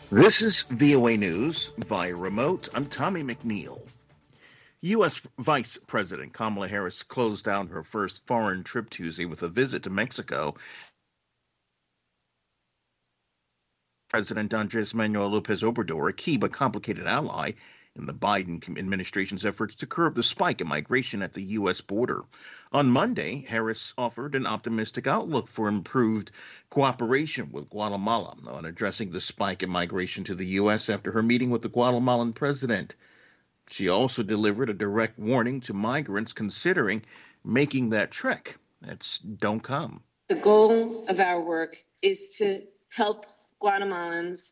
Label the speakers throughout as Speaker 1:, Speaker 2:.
Speaker 1: This is VOA News via remote. I'm Tommy McNeil. U.S. Vice President Kamala Harris closed down her first foreign trip Tuesday with a visit to Mexico. President Andres Manuel Lopez Obrador, a key but complicated ally in the Biden administration's efforts to curb the spike in migration at the U.S. border. On Monday, Harris offered an optimistic outlook for improved cooperation with Guatemala on addressing the spike in migration to the U.S. after her meeting with the Guatemalan president. She also delivered a direct warning to migrants considering making that trek. That's don't come.
Speaker 2: The goal of our work is to help Guatemalans.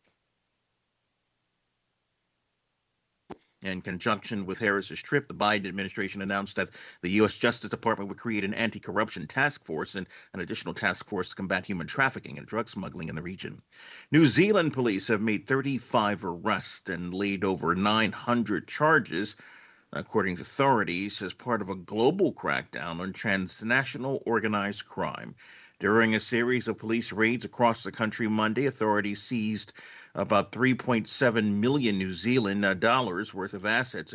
Speaker 1: In conjunction with Harris's trip, the Biden administration announced that the U.S. Justice Department would create an anti-corruption task force and an additional task force to combat human trafficking and drug smuggling in the region. New Zealand police have made 35 arrests and laid over 900 charges, according to authorities, as part of a global crackdown on transnational organized crime. During a series of police raids across the country Monday, authorities seized about 3.7 million New Zealand dollars worth of assets,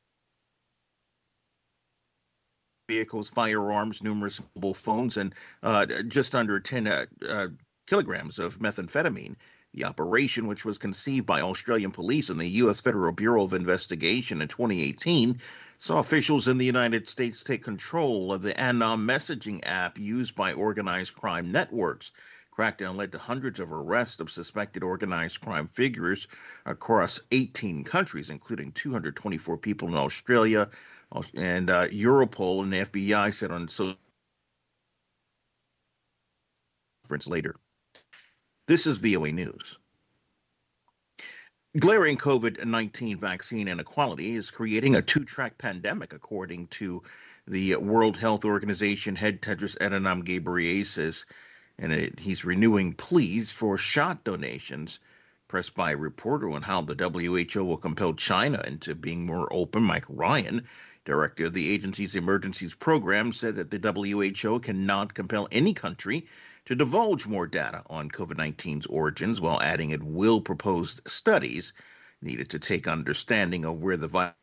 Speaker 1: vehicles, firearms, numerous mobile phones, and just under 10 kilograms of methamphetamine. The operation, which was conceived by Australian police and the U.S. Federal Bureau of Investigation in 2018, saw officials in the United States take control of the Anom messaging app used by organized crime networks. Crackdown led to hundreds of arrests of suspected organized crime figures across 18 countries, including 224 people in Australia, and Europol and the FBI said on social conference later. This is VOA News. Glaring COVID-19 vaccine inequality is creating a two-track pandemic, according to the World Health Organization head Tedros Adhanom Ghebreyesus, and he's renewing pleas for shot donations. Pressed by a reporter on how the WHO will compel China into being more open, Mike Ryan, director of the agency's emergencies program, said that the WHO cannot compel any country to divulge more data on COVID-19's origins, while adding it will propose studies needed to take understanding of where the virus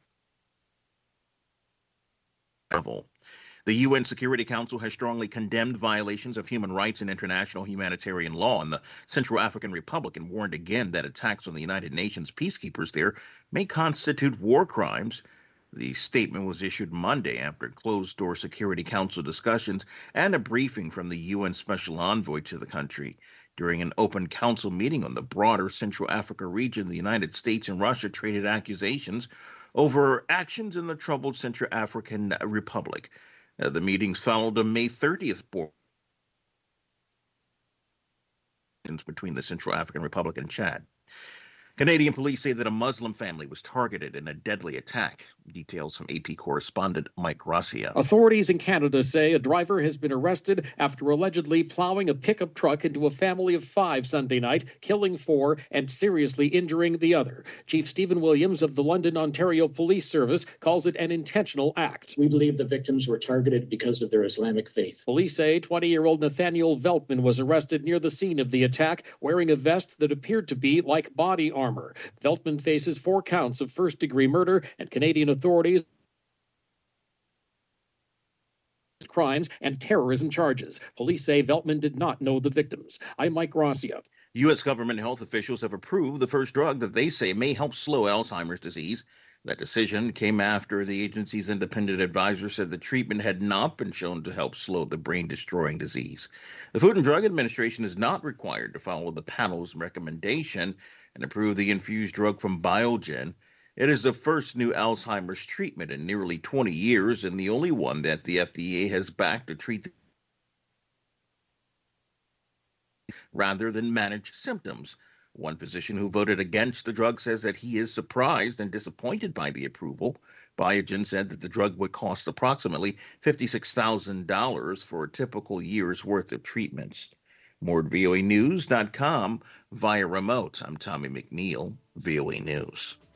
Speaker 1: level. The UN Security Council has strongly condemned violations of human rights and international humanitarian law in the Central African Republic and warned again that attacks on the United Nations peacekeepers there may constitute war crimes. The statement was issued Monday after closed-door Security Council discussions and a briefing from the UN Special Envoy to the country. During an open council meeting on the broader Central Africa region, the United States and Russia traded accusations over actions in the troubled Central African Republic. The meetings followed a May 30th board between the Central African Republic and Chad. Canadian police say that a Muslim family was targeted in a deadly attack. Details from AP correspondent Mike Gracia.
Speaker 3: Authorities in Canada say a driver has been arrested after allegedly plowing a pickup truck into a family of 5 Sunday night, killing 4 and seriously injuring the other. Chief Stephen Williams of the London, Ontario Police Service calls it an intentional act.
Speaker 4: We believe the victims were targeted because of their Islamic faith.
Speaker 3: Police say 20-year-old Nathaniel Veltman was arrested near the scene of the attack, wearing a vest that appeared to be like body armor. Veltman faces 4 counts of first-degree murder, and Canadian authorities crimes and terrorism charges. Police say Veltman did not know the victims. I'm Mike Gracia.
Speaker 1: U.S. government health officials have approved the first drug that they say may help slow Alzheimer's disease. That decision came after the agency's independent advisor said the treatment had not been shown to help slow the brain-destroying disease. The Food and Drug Administration is not required to follow the panel's recommendation and approve the infused drug from Biogen. It is the first new Alzheimer's treatment in nearly 20 years and the only one that the FDA has backed to treat rather than manage symptoms. One physician who voted against the drug says that he is surprised and disappointed by the approval. Biogen said that the drug would cost approximately $56,000 for a typical year's worth of treatments. More at voanews.com via remote. I'm Tommy McNeil, VOA News.